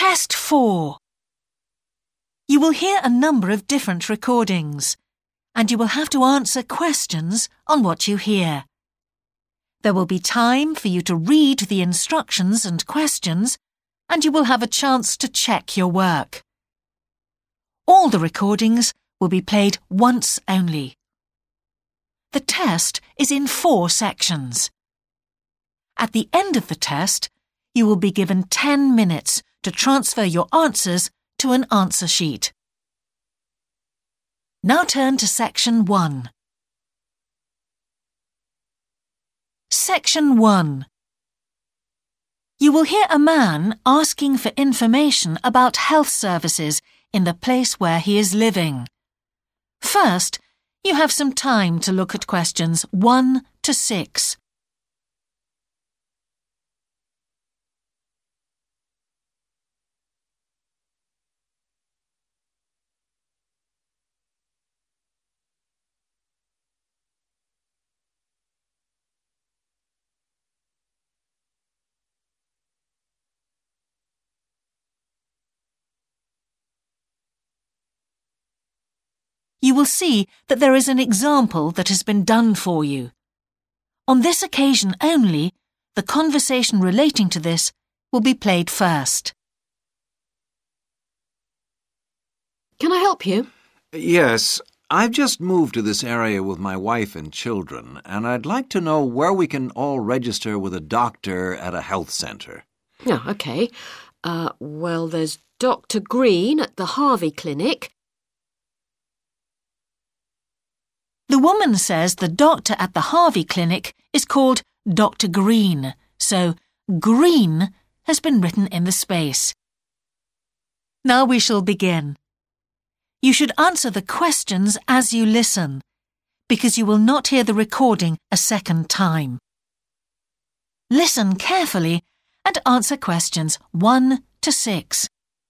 Test 4. You will hear a number of different recordings, and you will have to answer questions on what you hear. There will be time for you to read the instructions and questions, and you will have a chance to check your work. All the recordings will be played once only. The test is in 4 sections. At the end of the test, you will be given 10 minutes to transfer your answers to an answer sheet. Now turn to Section 1. Section 1. You will hear a man asking for information about health services in the place where he is living. First, you have some time to look at questions 1 to 6. You will see that there is an example that has been done for you. On this occasion only, the conversation relating to this will be played first. Can I help you? Yes, I've just moved to this area with my wife and children, and I'd like to know where we can all register with a doctor at a health centre. Oh, OK. Well, there's Dr. Green at the Harvey Clinic. The woman says the doctor at the Harvey Clinic is called Dr. Green, so Green has been written in the space. Now we shall begin. You should answer the questions as you listen, because you will not hear the recording a second time. Listen carefully and answer questions 1 to 6.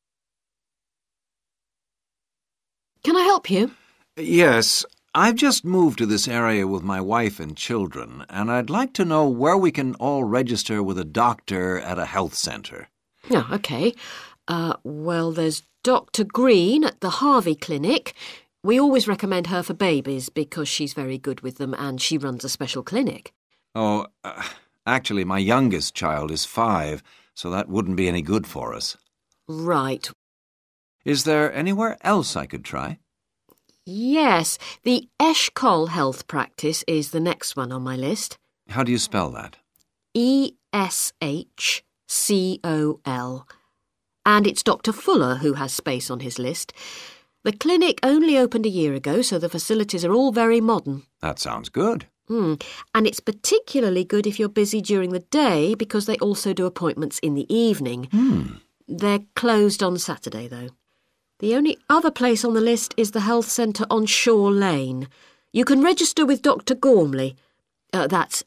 Can I help you? Yes, I've just moved to this area with my wife and children, and I'd like to know where we can all register with a doctor at a health centre. Oh, OK. Well, there's Dr. Green at the Harvey Clinic. We always recommend her for babies because she's very good with them and she runs a special clinic. Oh, actually, my youngest child is 5, so that wouldn't be any good for us. Right. Is there anywhere else I could try? Yes, the Eshcol Health Practice is the next one on my list. How do you spell that? ESHCOL. And it's Dr. Fuller who has space on his list. The clinic only opened a year ago, so the facilities are all very modern. That sounds good. And it's particularly good if you're busy during the day because they also do appointments in the evening. They're closed on Saturday, though. The only other place on the list is the health centre on Shore Lane. You can register with Dr. Gormley. That's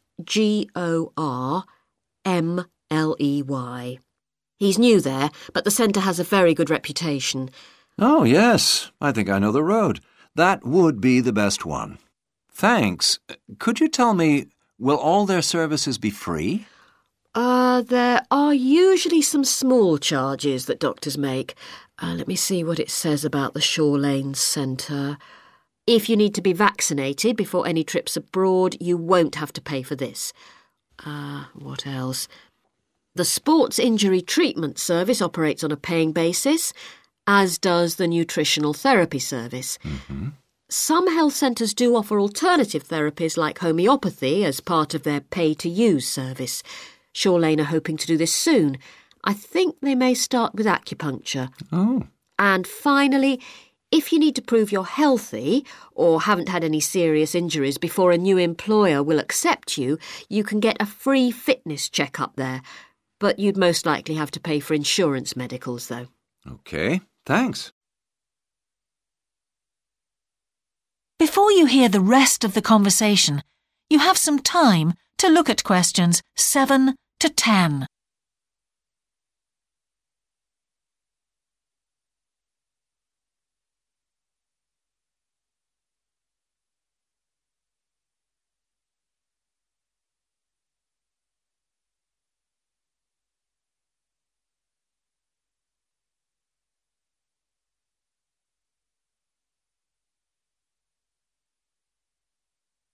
Gormley. He's new there, but the centre has a very good reputation. Oh, yes. I think I know the road. That would be the best one. Thanks. Could you tell me, will all their services be free? There are usually some small charges that doctors make. Let me see what it says about the Shore Lane Centre. If you need to be vaccinated before any trips abroad, you won't have to pay for this. What else? The Sports Injury Treatment Service operates on a paying basis, as does the Nutritional Therapy Service. Some health centres do offer alternative therapies like homeopathy as part of their pay-to-use service. Shore Lane are hoping to do this soon. I think they may start with acupuncture. Oh. And finally, if you need to prove you're healthy or haven't had any serious injuries before a new employer will accept you, you can get a free fitness check-up there. But you'd most likely have to pay for insurance medicals, though. OK, thanks. Before you hear the rest of the conversation, you have some time to look at questions 7 to 10.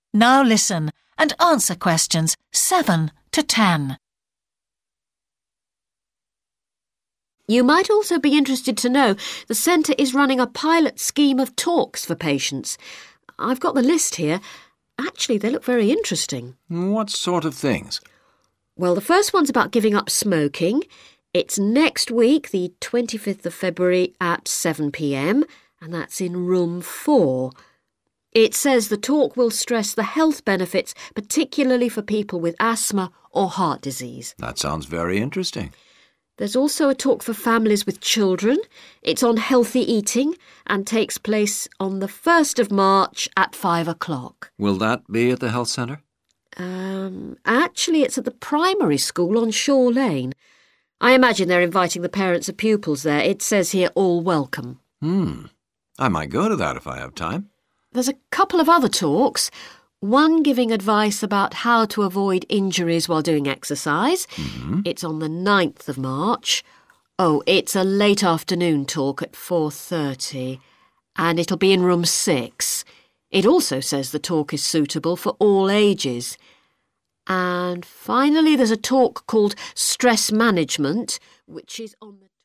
Now listen and answer questions 7 to 10. You might also be interested to know the centre is running a pilot scheme of talks for patients. I've got the list here. Actually, they look very interesting. What sort of things? Well, the first one's about giving up smoking. It's next week, the 25th of February at 7 p.m, and that's in room 4. It says the talk will stress the health benefits, particularly for people with asthma or heart disease. That sounds very interesting. There's also a talk for families with children. It's on healthy eating and takes place on the 1st of March at 5 o'clock. Will that be at the health centre? Actually, it's at the primary school on Shore Lane. I imagine they're inviting the parents of pupils there. It says here, all welcome. I might go to that if I have time. There's a couple of other talks. One giving advice about how to avoid injuries while doing exercise. It's on the 9th of March. Oh, it's a late afternoon talk at 4:30, and it'll be in room 6. It also says the talk is suitable for all ages. And finally, there's a talk called Stress Management, which is on the...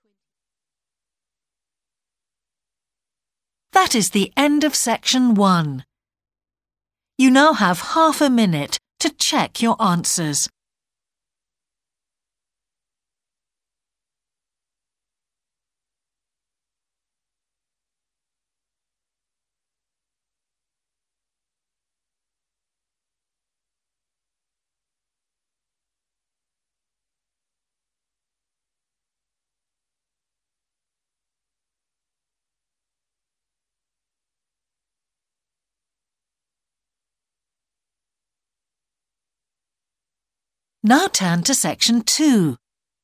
That is the end of section 1. You now have half a minute to check your answers. Now turn to section 2.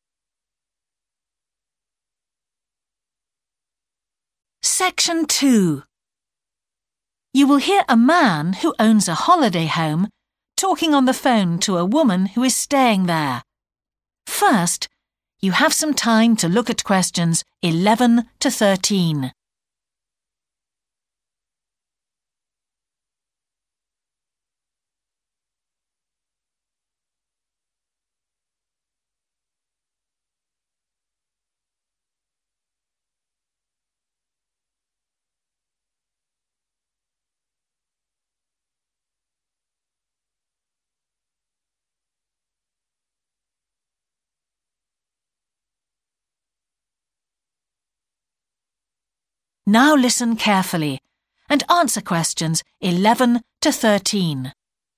Section 2. You will hear a man who owns a holiday home talking on the phone to a woman who is staying there. First, you have some time to look at questions 11 to 13. Now listen carefully and answer questions 11 to 13.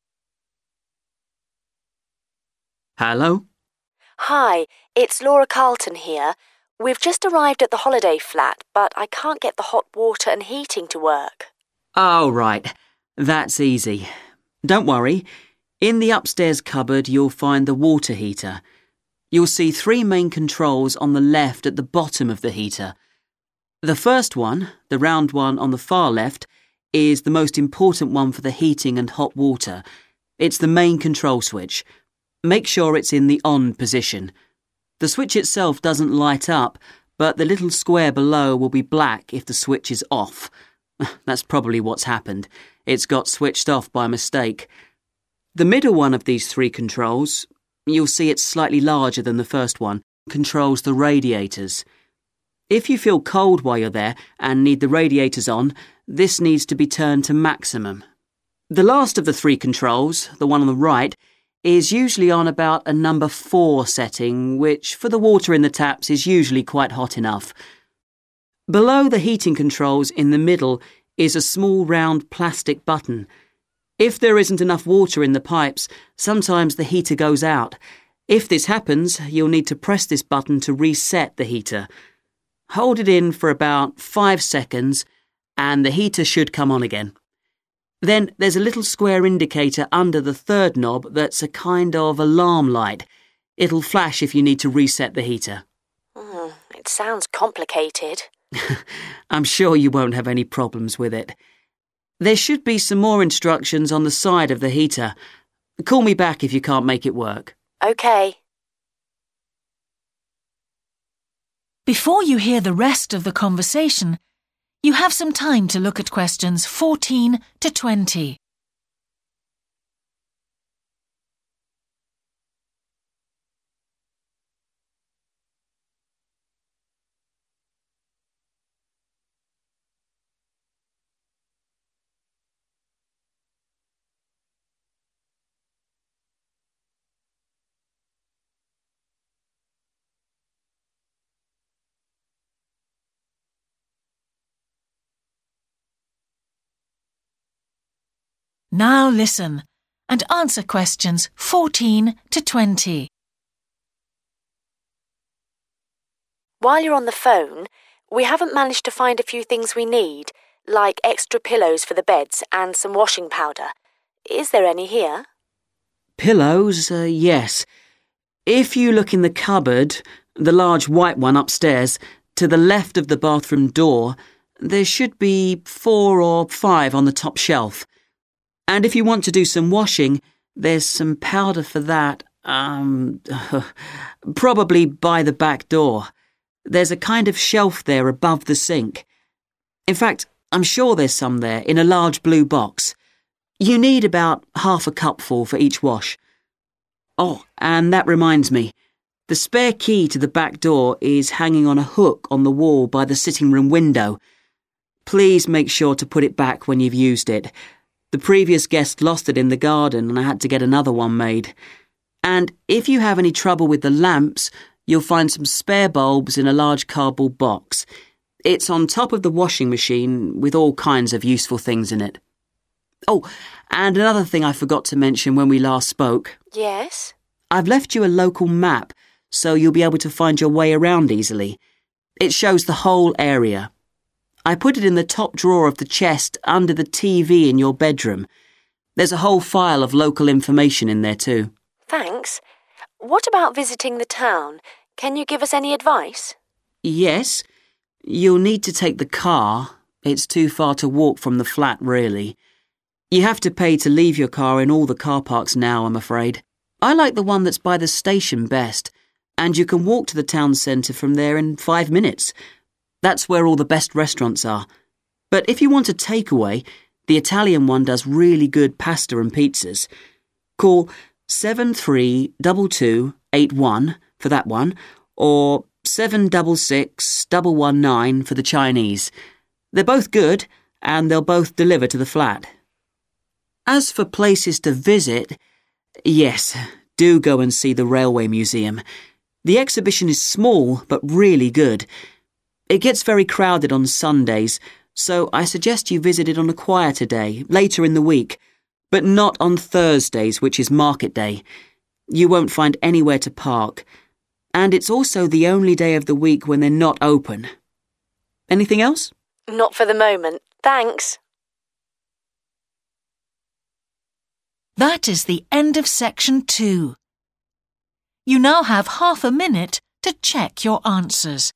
Hello? Hi, it's Laura Carlton here. We've just arrived at the holiday flat, but I can't get the hot water and heating to work. Oh, right. That's easy. Don't worry. In the upstairs cupboard, you'll find the water heater. You'll see 3 main controls on the left at the bottom of the heater. The first one, the round one on the far left, is the most important one for the heating and hot water. It's the main control switch. Make sure it's in the on position. The switch itself doesn't light up, but the little square below will be black if the switch is off. That's probably what's happened. It's got switched off by mistake. The middle one of these 3 controls, you'll see it's slightly larger than the first one, controls the radiators. If you feel cold while you're there and need the radiators on, this needs to be turned to maximum. The last of the 3 controls, the one on the right, is usually on about a number 4 setting, which for the water in the taps is usually quite hot enough. Below the heating controls in the middle is a small round plastic button. If there isn't enough water in the pipes, sometimes the heater goes out. If this happens, you'll need to press this button to reset the heater. Hold it in for about 5 seconds and the heater should come on again. Then there's a little square indicator under the 3rd knob that's a kind of alarm light. It'll flash if you need to reset the heater. It sounds complicated. I'm sure you won't have any problems with it. There should be some more instructions on the side of the heater. Call me back if you can't make it work. OK. Before you hear the rest of the conversation, you have some time to look at questions 14 to 20. Now listen and answer questions 14 to 20. While you're on the phone, we haven't managed to find a few things we need, like extra pillows for the beds and some washing powder. Is there any here? Pillows, yes. If you look in the cupboard, the large white one upstairs, to the left of the bathroom door, there should be 4 or 5 on the top shelf. And if you want to do some washing, there's some powder for that, probably by the back door. There's a kind of shelf there above the sink. In fact, I'm sure there's some there in a large blue box. You need about half a cupful for each wash. Oh, and that reminds me. The spare key to the back door is hanging on a hook on the wall by the sitting room window. Please make sure to put it back when you've used it. The previous guest lost it in the garden and I had to get another one made. And if you have any trouble with the lamps, you'll find some spare bulbs in a large cardboard box. It's on top of the washing machine with all kinds of useful things in it. Oh, and another thing I forgot to mention when we last spoke. Yes? I've left you a local map so you'll be able to find your way around easily. It shows the whole area. I put it in the top drawer of the chest under the TV in your bedroom. There's a whole file of local information in there too. Thanks. What about visiting the town? Can you give us any advice? Yes. You'll need to take the car. It's too far to walk from the flat, really. You have to pay to leave your car in all the car parks now, I'm afraid. I like the one that's by the station best, and you can walk to the town centre from there in 5 minutes. That's where all the best restaurants are. But if you want a takeaway, the Italian one does really good pasta and pizzas. Call 732281 for that one, or 766119 for the Chinese. They're both good, and they'll both deliver to the flat. As for places to visit, yes, do go and see the Railway Museum. The exhibition is small, but really good. It gets very crowded on Sundays, so I suggest you visit it on a quieter day, later in the week, but not on Thursdays, which is market day. You won't find anywhere to park, and it's also the only day of the week when they're not open. Anything else? Not for the moment. Thanks. That is the end of section 2. You now have half a minute to check your answers.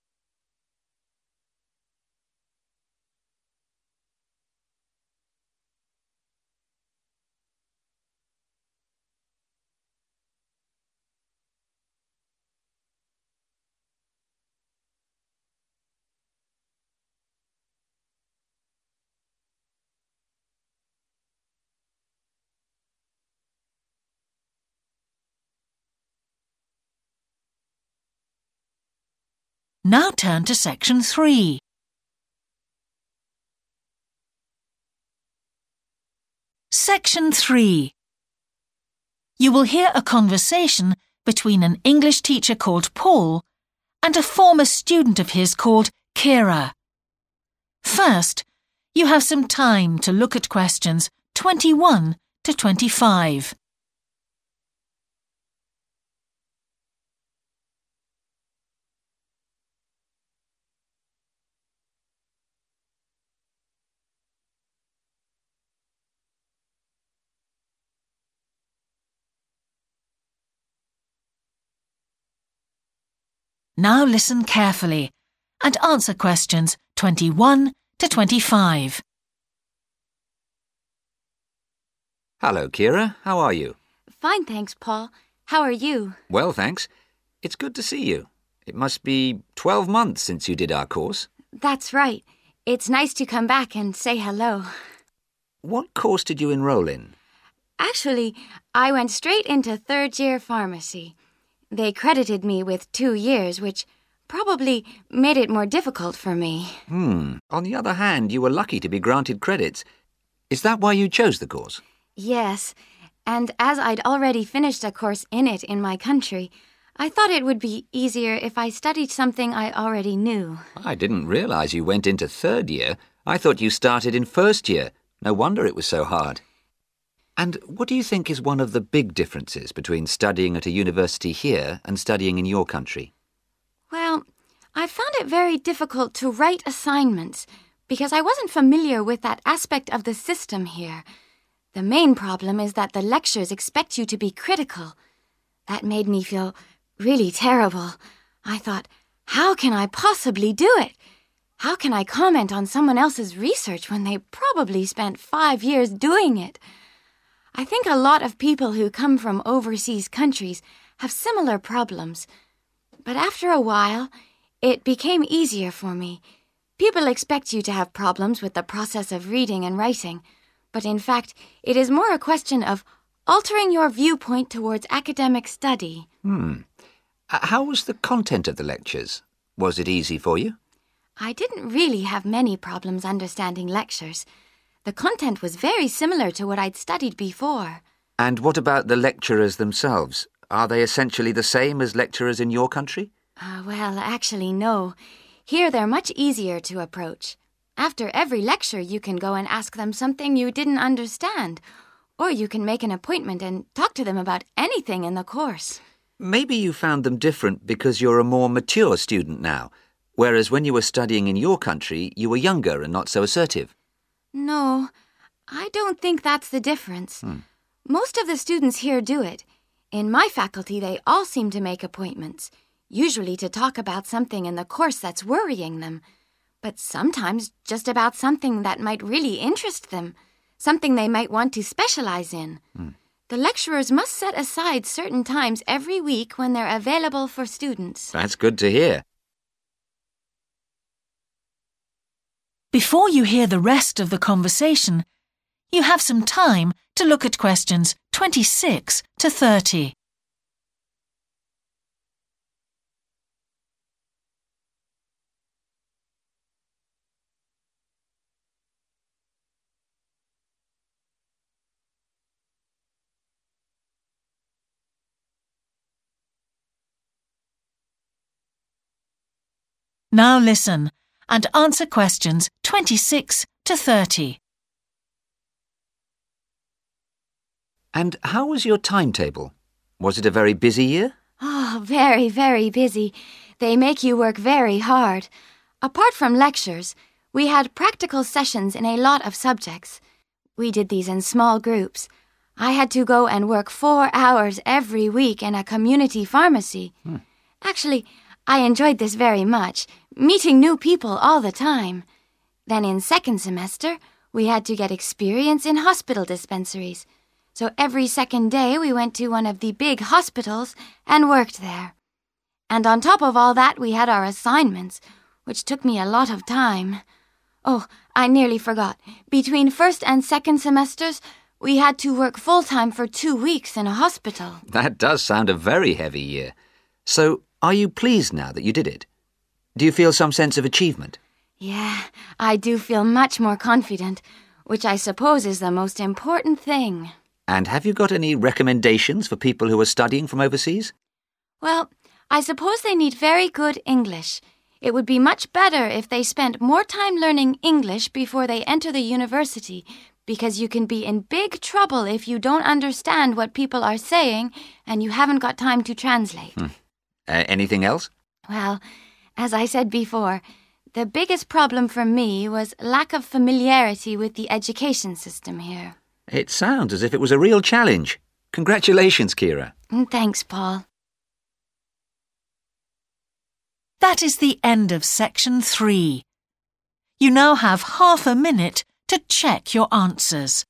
Now turn to section 3. Section 3. You will hear a conversation between an English teacher called Paul and a former student of his called Kira. First, you have some time to look at questions 21 to 25. Now listen carefully and answer questions 21 to 25. Hello, Kira. How are you? Fine, thanks, Paul. How are you? Well, thanks. It's good to see you. It must be 12 months since you did our course. That's right. It's nice to come back and say hello. What course did you enroll in? Actually, I went straight into third-year pharmacy. They credited me with 2 years, which probably made it more difficult for me. On the other hand, you were lucky to be granted credits. Is that why you chose the course? Yes, and as I'd already finished a course in it in my country, I thought it would be easier if I studied something I already knew. I didn't realize you went into third year. I thought you started in first year. No wonder it was so hard. And what do you think is one of the big differences between studying at a university here and studying in your country? Well, I found it very difficult to write assignments because I wasn't familiar with that aspect of the system here. The main problem is that the lectures expect you to be critical. That made me feel really terrible. I thought, how can I possibly do it? How can I comment on someone else's research when they probably spent 5 years doing it? I think a lot of people who come from overseas countries have similar problems. But after a while, it became easier for me. People expect you to have problems with the process of reading and writing, but in fact, it is more a question of altering your viewpoint towards academic study. How was the content of the lectures? Was it easy for you? I didn't really have many problems understanding lectures. The content was very similar to what I'd studied before. And what about the lecturers themselves? Are they essentially the same as lecturers in your country? Well, actually, no. Here they're much easier to approach. After every lecture, you can go and ask them something you didn't understand, or you can make an appointment and talk to them about anything in the course. Maybe you found them different because you're a more mature student now, whereas when you were studying in your country, you were younger and not so assertive. No, I don't think that's the difference. Most of the students here do it. In my faculty, they all seem to make appointments, usually to talk about something in the course that's worrying them, but sometimes just about something that might really interest them, something they might want to specialize in. The lecturers must set aside certain times every week when they're available for students. That's good to hear. Before you hear the rest of the conversation, you have some time to look at questions 26 to 30. Now listen and answer questions 26 to 30. And how was your timetable? Was it a very busy year? Oh, very, very busy. They make you work very hard. Apart from lectures, we had practical sessions in a lot of subjects. We did these in small groups. I had to go and work 4 hours every week in a community pharmacy. Actually, I enjoyed this very much, meeting new people all the time. Then in second semester, we had to get experience in hospital dispensaries. So every second day we went to one of the big hospitals and worked there. And on top of all that, we had our assignments, which took me a lot of time. Oh, I nearly forgot. Between first and second semesters, we had to work full-time for 2 weeks in a hospital. That does sound a very heavy year. So, are you pleased now that you did it? Do you feel some sense of achievement? Yeah, I do feel much more confident, which I suppose is the most important thing. And have you got any recommendations for people who are studying from overseas? Well, I suppose they need very good English. It would be much better if they spent more time learning English before they enter the university, because you can be in big trouble if you don't understand what people are saying and you haven't got time to translate. Anything else? Well, as I said before, the biggest problem for me was lack of familiarity with the education system here. It sounds as if it was a real challenge. Congratulations, Kira. Thanks, Paul. That is the end of section 3. You now have half a minute to check your answers.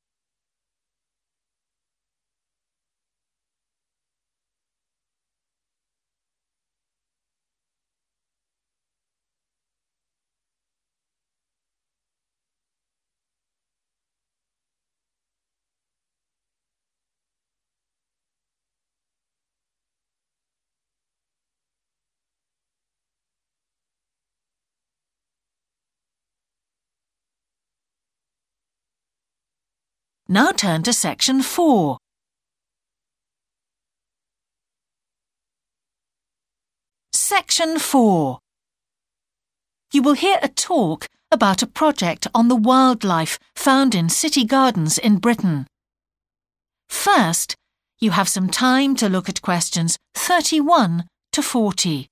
Now turn to section 4. Section 4. You will hear a talk about a project on the wildlife found in city gardens in Britain. First, you have some time to look at questions 31 to 40.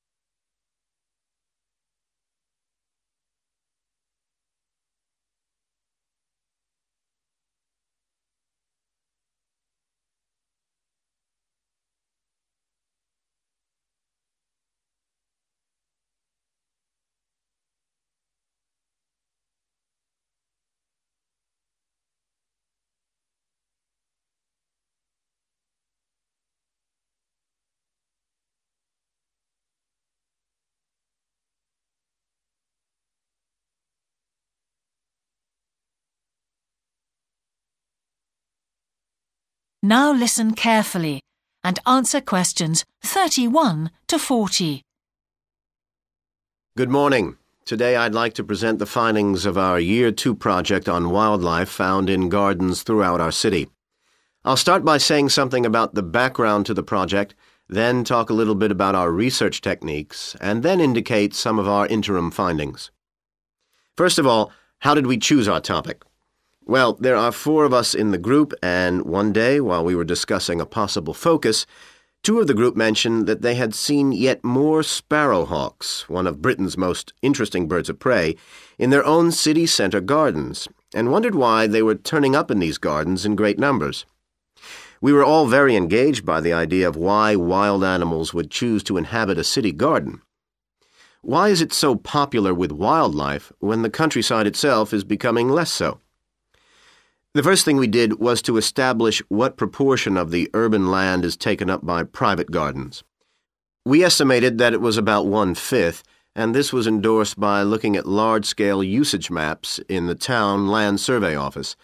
Now listen carefully and answer questions 31 to 40. Good morning. Today I'd like to present the findings of our Year 2 project on wildlife found in gardens throughout our city. I'll start by saying something about the background to the project, then talk a little bit about our research techniques, and then indicate some of our interim findings. First of all, how did we choose our topic? Well, there are 4 of us in the group, and one day, while we were discussing a possible focus, 2 of the group mentioned that they had seen yet more sparrowhawks, one of Britain's most interesting birds of prey, in their own city centre gardens, and wondered why they were turning up in these gardens in great numbers. We were all very engaged by the idea of why wild animals would choose to inhabit a city garden. Why is it so popular with wildlife when the countryside itself is becoming less so? The first thing we did was to establish what proportion of the urban land is taken up by private gardens. We estimated that it was about 1/5, and this was endorsed by looking at large-scale usage maps in the town land survey office,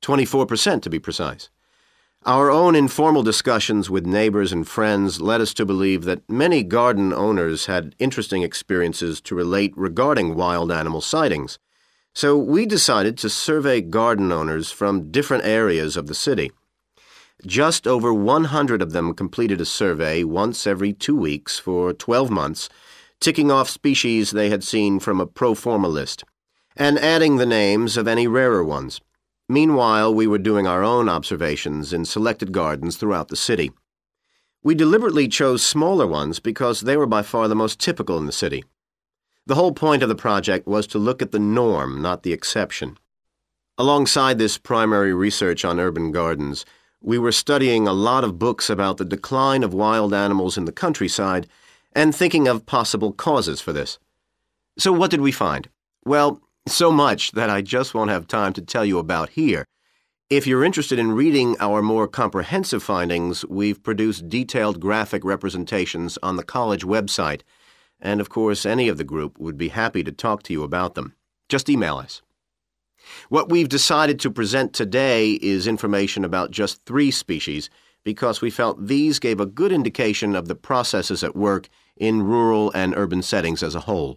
24% to be precise. Our own informal discussions with neighbors and friends led us to believe that many garden owners had interesting experiences to relate regarding wild animal sightings. So we decided to survey garden owners from different areas of the city. Just over 100 of them completed a survey once every 2 weeks for 12 months, ticking off species they had seen from a pro forma list, and adding the names of any rarer ones. Meanwhile, we were doing our own observations in selected gardens throughout the city. We deliberately chose smaller ones because they were by far the most typical in the city. The whole point of the project was to look at the norm, not the exception. Alongside this primary research on urban gardens, we were studying a lot of books about the decline of wild animals in the countryside and thinking of possible causes for this. So what did we find? Well, so much that I just won't have time to tell you about here. If you're interested in reading our more comprehensive findings, we've produced detailed graphic representations on the college website, and of course any of the group would be happy to talk to you about them. Just email us. What we've decided to present today is information about just 3 species because we felt these gave a good indication of the processes at work in rural and urban settings as a whole.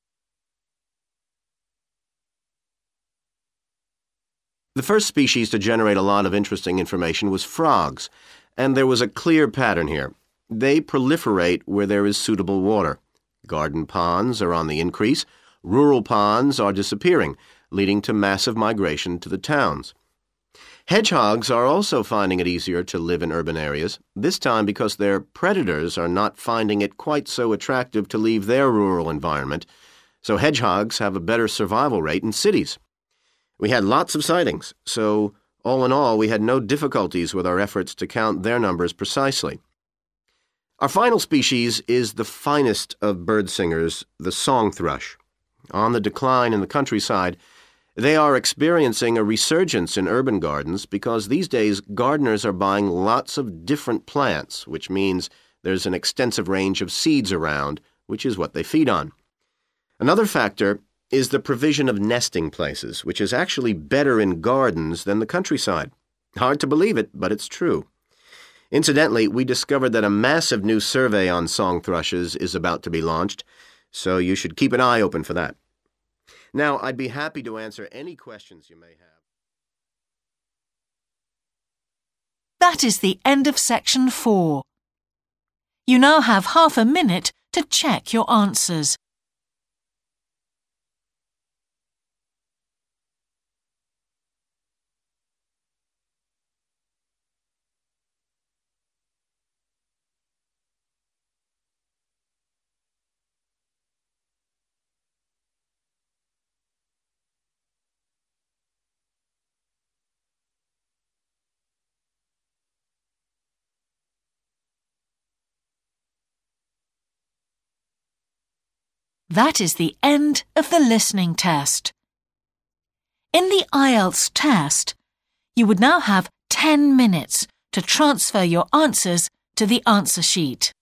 The first species to generate a lot of interesting information was frogs, and there was a clear pattern here. They proliferate where there is suitable water. Garden ponds are on the increase, rural ponds are disappearing, leading to massive migration to the towns. Hedgehogs are also finding it easier to live in urban areas, this time because their predators are not finding it quite so attractive to leave their rural environment, so hedgehogs have a better survival rate in cities. We had lots of sightings, so all in all we had no difficulties with our efforts to count their numbers precisely. Our final species is the finest of bird singers, the song thrush. On the decline in the countryside, they are experiencing a resurgence in urban gardens because these days gardeners are buying lots of different plants, which means there's an extensive range of seeds around, which is what they feed on. Another factor is the provision of nesting places, which is actually better in gardens than the countryside. Hard to believe it, but it's true. Incidentally, we discovered that a massive new survey on song thrushes is about to be launched, so you should keep an eye open for that. Now, I'd be happy to answer any questions you may have. That is the end of section 4. You now have half a minute to check your answers. That is the end of the listening test. In the IELTS test, you would now have 10 minutes to transfer your answers to the answer sheet.